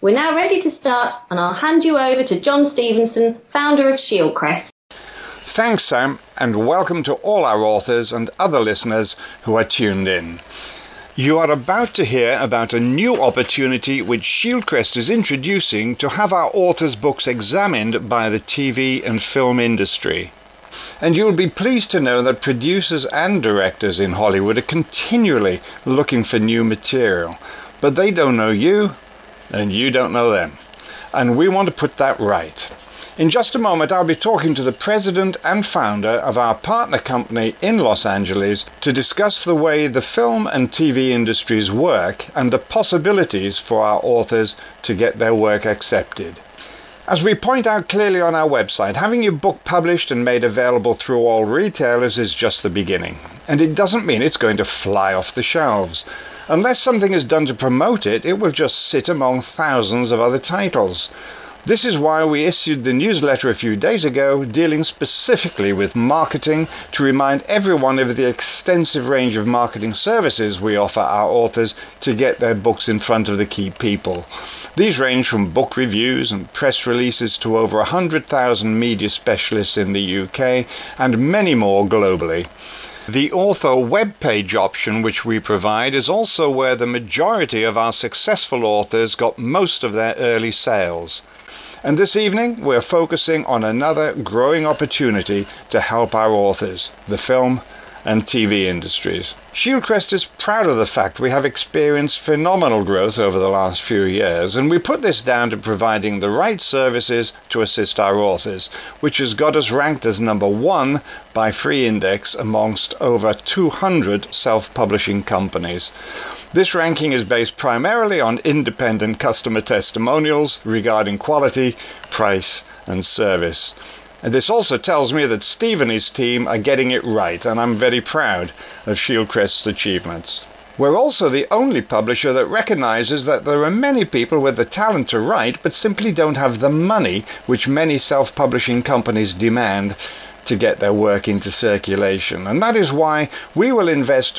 We're now ready to start, and I'll hand you over to John Stevenson, founder of Shieldcrest. Thanks, Sam, and welcome to all our authors and other listeners who are tuned in. You are about to hear about a new opportunity which Shieldcrest is introducing to have our authors' books examined by the TV and film industry. And you'll be pleased to know that producers and directors in Hollywood are continually looking for new material, but they don't know you, and you don't know them. And we want to put that right. In just a moment, I'll be talking to the president and founder of our partner company in Los Angeles to discuss the way the film and TV industries work and the possibilities for our authors to get their work accepted. As we point out clearly on our website, having your book published and made available through all retailers is just the beginning. And it doesn't mean it's going to fly off the shelves. Unless something is done to promote it, it will just sit among thousands of other titles. This is why we issued the newsletter a few days ago dealing specifically with marketing to remind everyone of the extensive range of marketing services we offer our authors to get their books in front of the key people. These range from book reviews and press releases to over 100,000 media specialists in the UK and many more globally. The author web page option which we provide is also where the majority of our successful authors got most of their early sales. And this evening, we're focusing on another growing opportunity to help our authors, the film and TV industries. Shieldcrest is proud of the fact we have experienced phenomenal growth over the last few years, and we put this down to providing the right services to assist our authors, which has got us ranked as number 1 by Free Index amongst over 200 self-publishing companies. This ranking is based primarily on independent customer testimonials regarding quality, price, and service. And this also tells me that Steve and his team are getting it right, and I'm very proud of Shieldcrest's achievements. We're also the only publisher that recognizes that there are many people with the talent to write, but simply don't have the money which many self-publishing companies demand to get their work into circulation. And that is why we will invest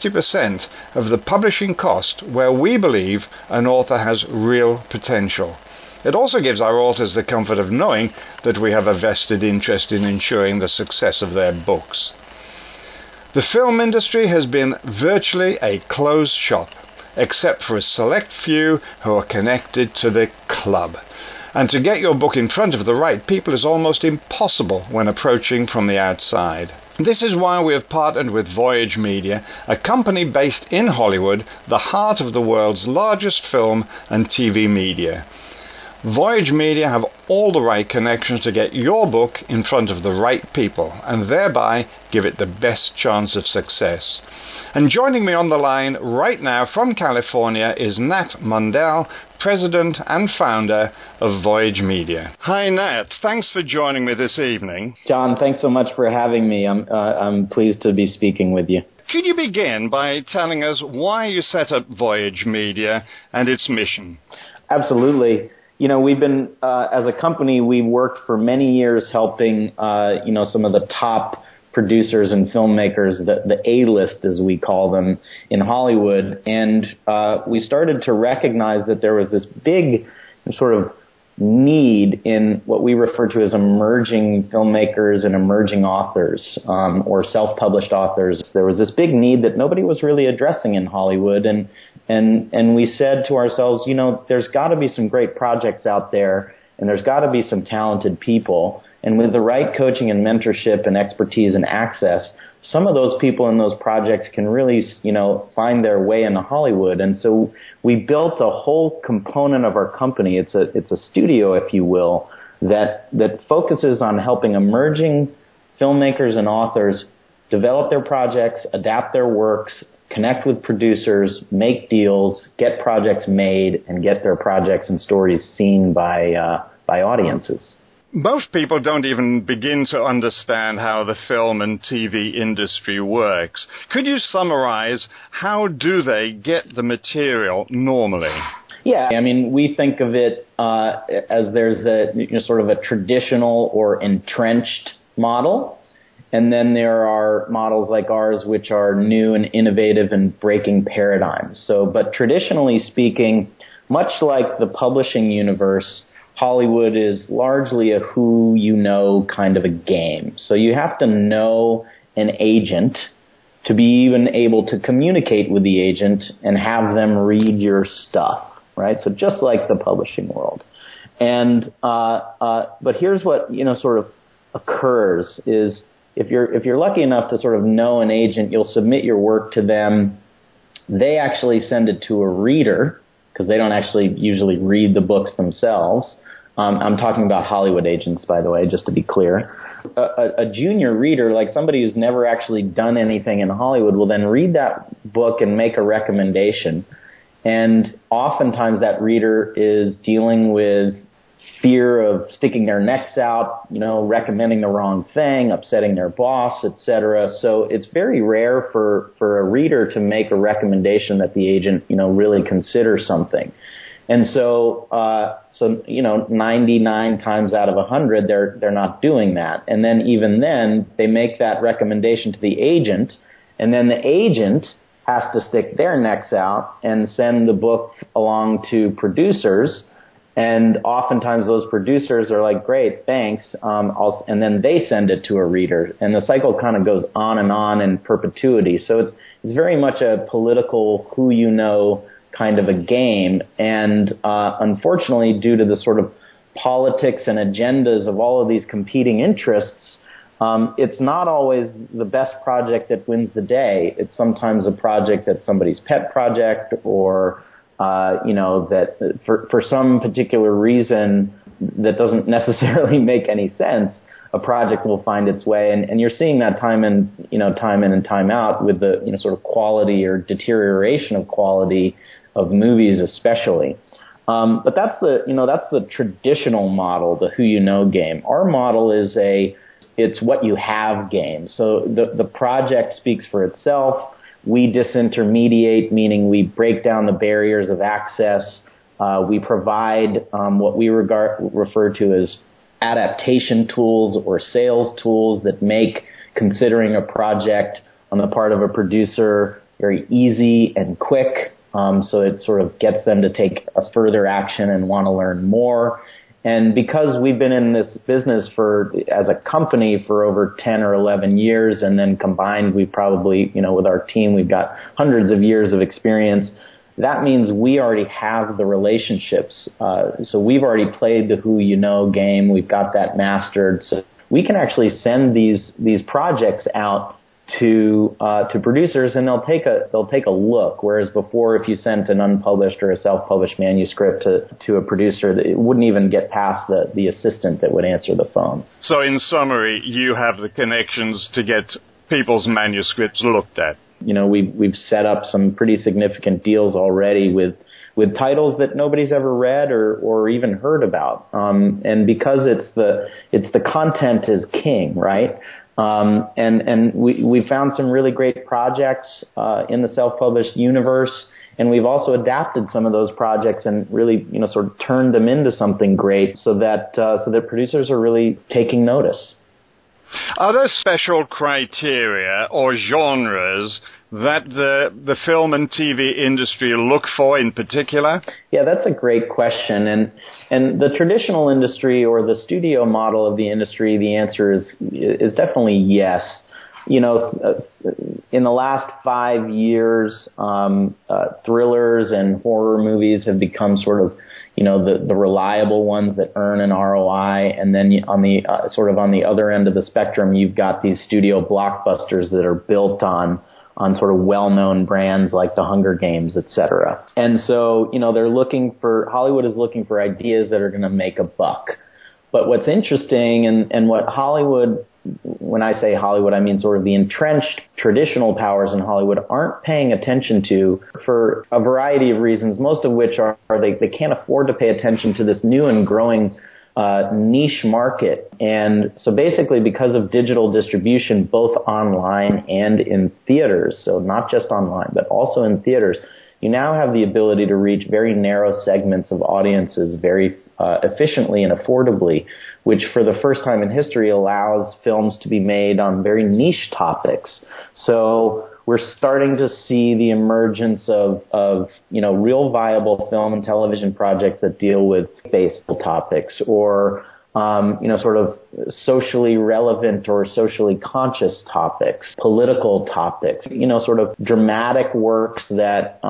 50% of the publishing cost where we believe an author has real potential. It also gives our authors the comfort of knowing that we have a vested interest in ensuring the success of their books. The film industry has been virtually a closed shop, except for a select few who are connected to the club. And to get your book in front of the right people is almost impossible when approaching from the outside. This is why we have partnered with Voyage Media, a company based in Hollywood, the heart of the world's largest film and TV media. Voyage Media have all the right connections to get your book in front of the right people and thereby give it the best chance of success. And joining me on the line right now from California is Nat Mundell, President and Founder of Voyage Media. Hi Nat, thanks for joining me this evening. John, thanks so much for having me. I'm pleased to be speaking with you. Could you begin by telling us why you set up Voyage Media and its mission? Absolutely. You know, we've been, as a company, we've worked for many years helping, some of the top producers and filmmakers, the A-list as we call them, in Hollywood. And we started to recognize that there was this big sort of need in what we refer to as emerging filmmakers and emerging authors, or self-published authors. There was this big need that nobody was really addressing in Hollywood. And we said to ourselves, you know, there's got to be some great projects out there, and there's got to be some talented people. And with the right coaching and mentorship and expertise and access, some of those people in those projects can really, find their way into Hollywood. And so we built a whole component of our company. It's a studio, if you will, that focuses on helping emerging filmmakers and authors develop their projects, adapt their works, connect with producers, make deals, get projects made, and get their projects and stories seen by audiences. Most people don't even begin to understand how the film and TV industry works. Could you summarize how do they get the material normally? Yeah, I mean, we think of it as there's a sort of a traditional or entrenched model, and then there are models like ours which are new and innovative and breaking paradigms. But traditionally speaking, much like the publishing universe, Hollywood is largely a who you know kind of a game. So you have to know an agent to be even able to communicate with the agent and have them read your stuff, right? So just like the publishing world. And but here's what sort of occurs is if you're lucky enough to sort of know an agent, you'll submit your work to them. They actually send it to a reader because they don't actually usually read the books themselves. I'm talking about Hollywood agents, by the way, just to be clear. A junior reader, like somebody who's never actually done anything in Hollywood, will then read that book and make a recommendation. And oftentimes that reader is dealing with fear of sticking their necks out, recommending the wrong thing, upsetting their boss, etc. So it's very rare for a reader to make a recommendation that the agent, really considers something. And so 99 times out of 100, they're not doing that. And then even then, they make that recommendation to the agent, and then the agent has to stick their necks out and send the book along to producers. And oftentimes those producers are like, great, thanks. And then they send it to a reader. And the cycle kind of goes on in perpetuity. So it's very much a political who you know kind of a game. And unfortunately, due to the sort of politics and agendas of all of these competing interests, it's not always the best project that wins the day. It's sometimes a project that's somebody's pet project or that for some particular reason that doesn't necessarily make any sense, a project will find its way. And you're seeing that time in and time out with the, sort of quality or deterioration of quality of movies especially. But that's the traditional model, the who you know game. Our model is it's what you have game. So the project speaks for itself. We disintermediate, meaning we break down the barriers of access. We provide what we refer to as adaptation tools or sales tools that make considering a project on the part of a producer very easy and quick. So it sort of gets them to take a further action and want to learn more. And because we've been in this business as a company for over 10 or 11 years, and then combined, we probably, with our team, we've got hundreds of years of experience. That means we already have the relationships. So we've already played the who you know game. We've got that mastered. So we can actually send these projects out to producers, and they'll take a look. Whereas before, if you sent an unpublished or a self-published manuscript to a producer, it wouldn't even get past the assistant that would answer the phone. So in summary, you have the connections to get people's manuscripts looked at. We've set up some pretty significant deals already with titles that nobody's ever read or even heard about. And because it's the content is king, right? And we found some really great projects in the self-published universe, and we've also adapted some of those projects and really sort of turned them into something great, so that producers are really taking notice. Are there special criteria or genres that the film and TV industry look for in particular? Yeah, that's a great question. And the traditional industry or the studio model of the industry, the answer is definitely yes. In the last 5 years, thrillers and horror movies have become sort of, the reliable ones that earn an ROI. And then on the other end of the spectrum, you've got these studio blockbusters that are built on sort of well-known brands like the Hunger Games, et cetera. And so, Hollywood is looking for ideas that are going to make a buck. But what's interesting and what Hollywood, when I say Hollywood, I mean sort of the entrenched traditional powers in Hollywood aren't paying attention to for a variety of reasons, most of which are they can't afford to pay attention to this new and growing niche market. And so basically because of digital distribution, both online and in theaters, so not just online, but also in theaters, you now have the ability to reach very narrow segments of audiences very efficiently and affordably, which for the first time in history allows films to be made on very niche topics. So we're starting to see the emergence of real viable film and television projects that deal with based topics or sort of socially relevant or socially conscious topics, political topics, sort of dramatic works that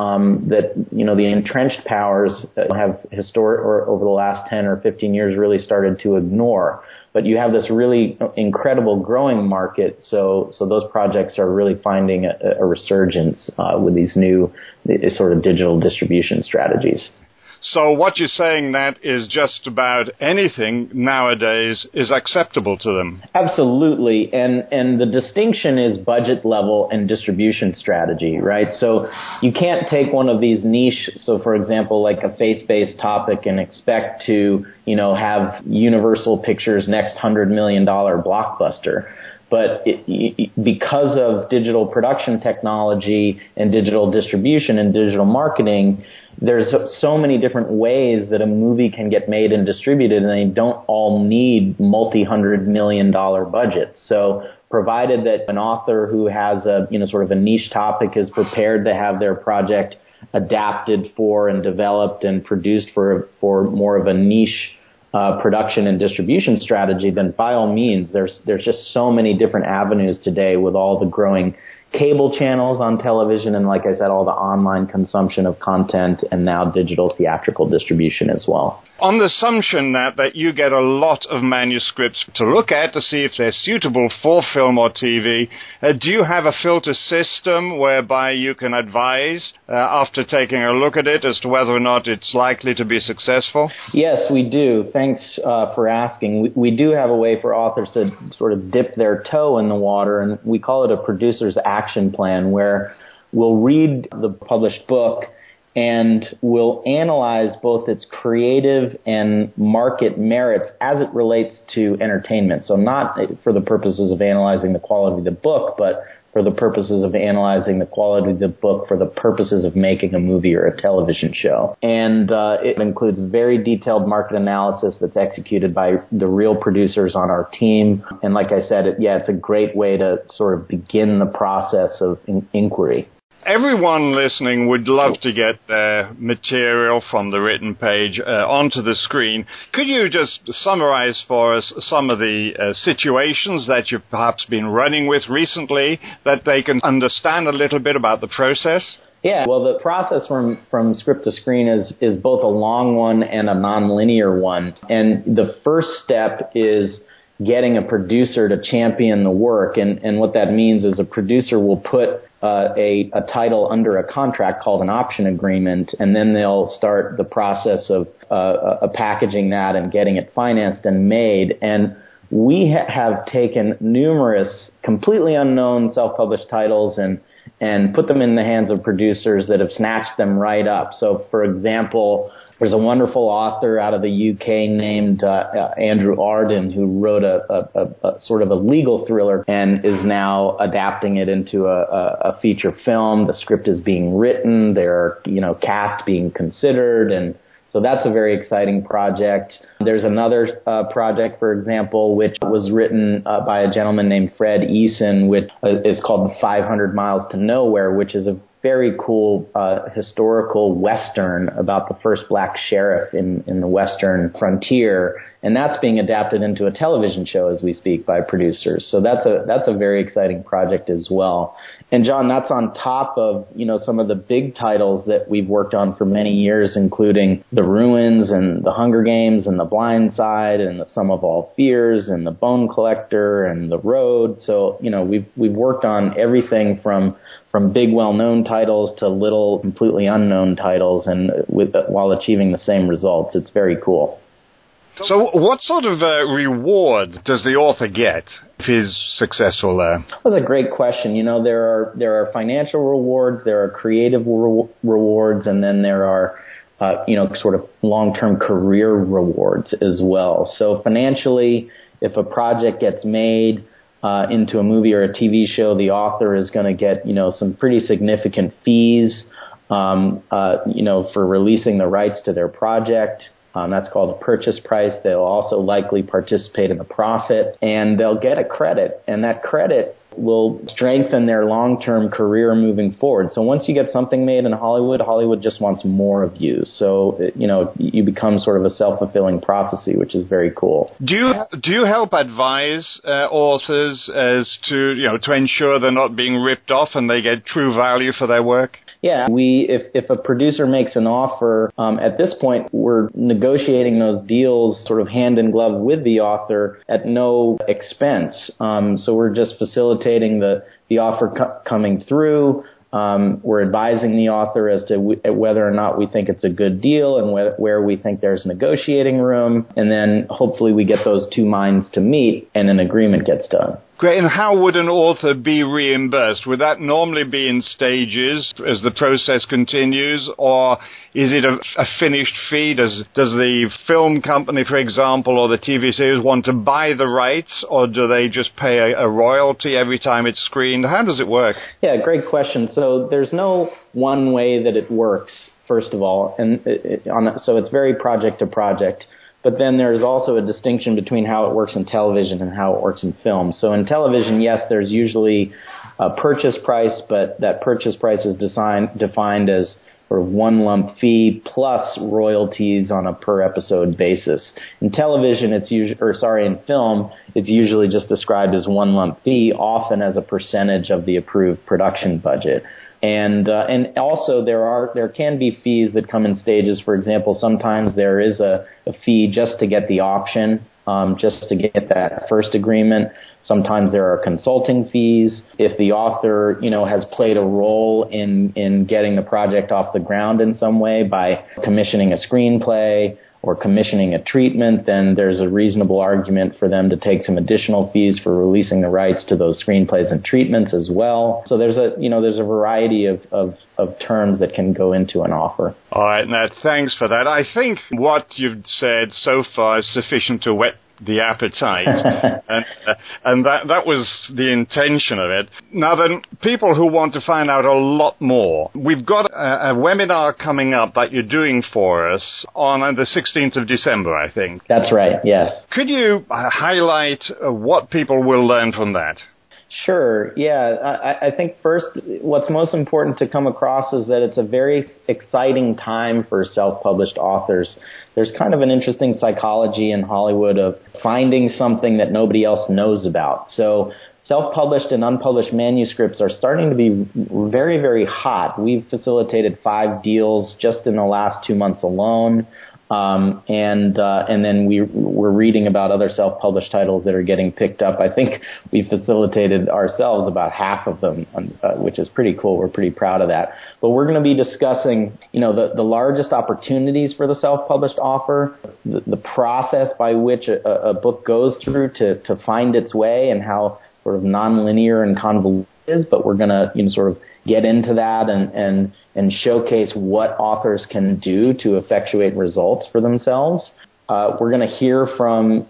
the entrenched powers have over the last 10 or 15 years really started to ignore. But you have this really incredible growing market, so those projects are really finding a resurgence with these new sort of digital distribution strategies. So what you're saying that is just about anything nowadays is acceptable to them. Absolutely. And the distinction is budget level and distribution strategy, right? So you can't take one of these niche, so for example, like a faith-based topic and expect to, have Universal Pictures' next $100 million blockbuster. But because of digital production technology and digital distribution and digital marketing, there's so many different ways that a movie can get made and distributed, and they don't all need multi-$100 million budgets. So provided that an author who has a, sort of a niche topic is prepared to have their project adapted for and developed and produced for more of a niche production and distribution strategy, then by all means, there's just so many different avenues today with all the growing cable channels on television and, like I said, all the online consumption of content and now digital theatrical distribution as well. On the assumption that you get a lot of manuscripts to look at to see if they're suitable for film or TV, do you have a filter system whereby you can advise after taking a look at it as to whether or not it's likely to be successful? Yes, we do. Thanks for asking. We do have a way for authors to sort of dip their toe in the water, and we call it a producer's action plan, where we'll read the published book and we'll analyze both its creative and market merits as it relates to entertainment. So not for the purposes of analyzing the quality of the book, but for the purposes of analyzing the quality of the book for the purposes of making a movie or a television show. And it includes very detailed market analysis that's executed by the real producers on our team. And like I said, it's a great way to sort of begin the process of inquiry. Everyone listening would love to get their material from the written page onto the screen. Could you just summarize for us some of the situations that you've perhaps been running with recently that they can understand a little bit about the process? Yeah, well, the process from script to screen is both a long one and a nonlinear one. And the first step is getting a producer to champion the work. And what that means is a producer will put a title under a contract called an option agreement, and then they'll start the process of packaging that and getting it financed and made. And we have taken numerous completely unknown self-published titles and put them in the hands of producers that have snatched them right up. So, for example, there's a wonderful author out of the UK named Andrew Arden who wrote a sort of a legal thriller and is now adapting it into a feature film. The script is being written. There are, cast being considered, and so that's a very exciting project. There's another project, for example, which was written by a gentleman named Fred Eason, which is called 500 Miles to Nowhere, which is a very cool historical Western about the first black sheriff in the Western frontier. And that's being adapted into a television show as we speak by producers. So that's a very exciting project as well. And John, that's on top of, some of the big titles that we've worked on for many years, including The Ruins and The Hunger Games and The Blind Side and The Sum of All Fears and The Bone Collector and The Road. So, we've worked on everything from big well-known titles to little completely unknown titles, and while achieving the same results. It's very cool. So what sort of reward does the author get if he's successful there? That's a great question. There are financial rewards, there are creative rewards, and then there are sort of long-term career rewards as well. So financially, if a project gets made into a movie or a TV show, the author is going to get, some pretty significant fees, for releasing the rights to their project. That's called a purchase price. They'll also likely participate in the profit, and they'll get a credit, and that credit will strengthen their long-term career moving forward. So once you get something made in Hollywood, Hollywood just wants more of you. So, you become sort of a self-fulfilling prophecy, which is very cool. Do you help advise authors as to ensure they're not being ripped off and they get true value for their work? Yeah, if a producer makes an offer, at this point, we're negotiating those deals sort of hand in glove with the author at no expense. So we're just facilitating the offer coming through. We're advising the author as to whether or not we think it's a good deal and where we think there's negotiating room. And then hopefully we get those two minds to meet and an agreement gets done. Great. And how would an author be reimbursed? Would that normally be in stages as the process continues, or is it a finished fee? Does the film company, for example, or the TV series want to buy the rights, or do they just pay a royalty every time it's screened? How does it work? Yeah, great question. So there's no one way that it works, first of all, and so it's very project to project. But then there's also a distinction between how it works in television and how it works in film. So in television, yes, there's usually a purchase price, but that purchase price is defined as sort of one lump fee plus royalties on a per episode basis. In television, in film, it's usually just described as one lump fee, often as a percentage of the approved production budget. And also there can be fees that come in stages. For example, sometimes there is a fee just to get the option, just to get that first agreement. Sometimes there are consulting fees. If the author, has played a role in getting the project off the ground in some way by commissioning a screenplay or commissioning a treatment, then there's a reasonable argument for them to take some additional fees for releasing the rights to those screenplays and treatments as well. So there's a variety of terms that can go into an offer. All right, Nat, thanks for that. I think what you've said so far is sufficient to whet the appetite, and that was the intention of it. Now then, people who want to find out a lot more, we've got a webinar coming up that you're doing for us on the 16th of December, I think. That's right, yes. Could you highlight what people will learn from that? Sure, yeah. I think first, what's most important to come across is that it's a very exciting time for self-published authors. There's kind of an interesting psychology in Hollywood of finding something that nobody else knows about. So self-published and unpublished manuscripts are starting to be very, very hot. We've facilitated 5 deals just in the last 2 months alone. And then we're reading about other self-published titles that are getting picked up. I think we facilitated ourselves about half of them, which is pretty cool. We're pretty proud of that. But we're going to be discussing, the largest opportunities for the self-published author, the process by which a book goes through to find its way, and how sort of nonlinear and convoluted it is. But we're going to, sort of get into that and showcase what authors can do to effectuate results for themselves. We're going to hear from,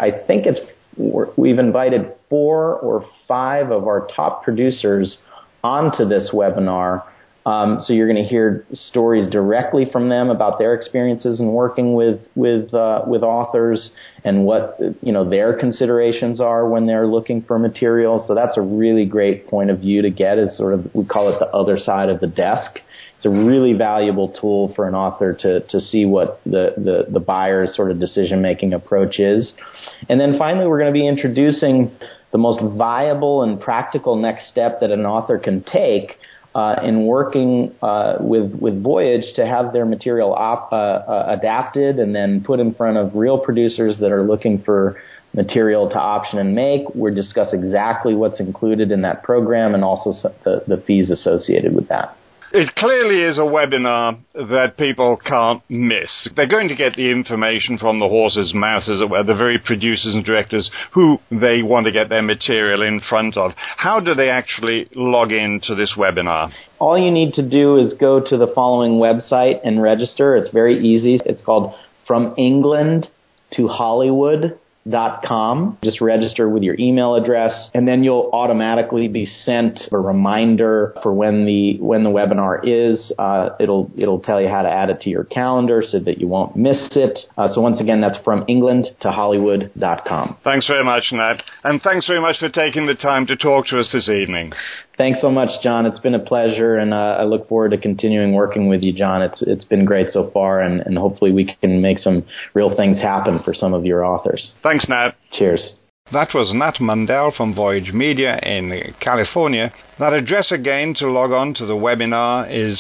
we've invited 4 or 5 of our top producers onto this webinar. So you're going to hear stories directly from them about their experiences in working with authors and what their considerations are when they're looking for material. So that's a really great point of view to get, is sort of, we call it the other side of the desk. It's a really valuable tool for an author to see what the buyer's sort of decision-making approach is. And then finally, we're going to be introducing the most viable and practical next step that an author can take in working with Voyage to have their material adapted and then put in front of real producers that are looking for material to option and make. We'll discuss exactly what's included in that program and also the fees associated with that. It clearly is a webinar that people can't miss. They're going to get the information from the horse's mouth, as it were, the very producers and directors who they want to get their material in front of. How do they actually log into this webinar? All you need to do is go to the following website and register. It's very easy. It's called FromEnglandToHollywood.com. hollywood.com. Just register with your email address, and then you'll automatically be sent a reminder for when the webinar is. It'll tell you how to add it to your calendar so that you won't miss it. So once again, that's from England to Hollywood.com. Thanks very much, Nat. And thanks very much for taking the time to talk to us this evening. Thanks so much, John. It's been a pleasure, and I look forward to continuing working with you, John. It's been great so far, and hopefully we can make some real things happen for some of your authors. Thanks, Nat. Cheers. That was Nat Mundell from Voyage Media in California. That address again to log on to the webinar is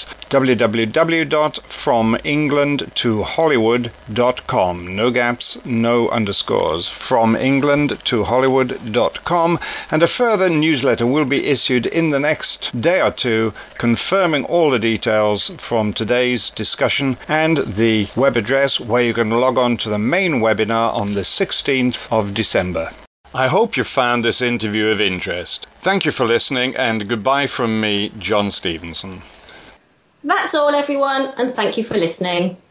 www.fromenglandtohollywood.com. No gaps, no underscores. Fromenglandtohollywood.com. And a further newsletter will be issued in the next day or two, confirming all the details from today's discussion and the web address where you can log on to the main webinar on the 16th of December. I hope you found this interview of interest. Thank you for listening, and goodbye from me, John Stevenson. That's all, everyone, and thank you for listening.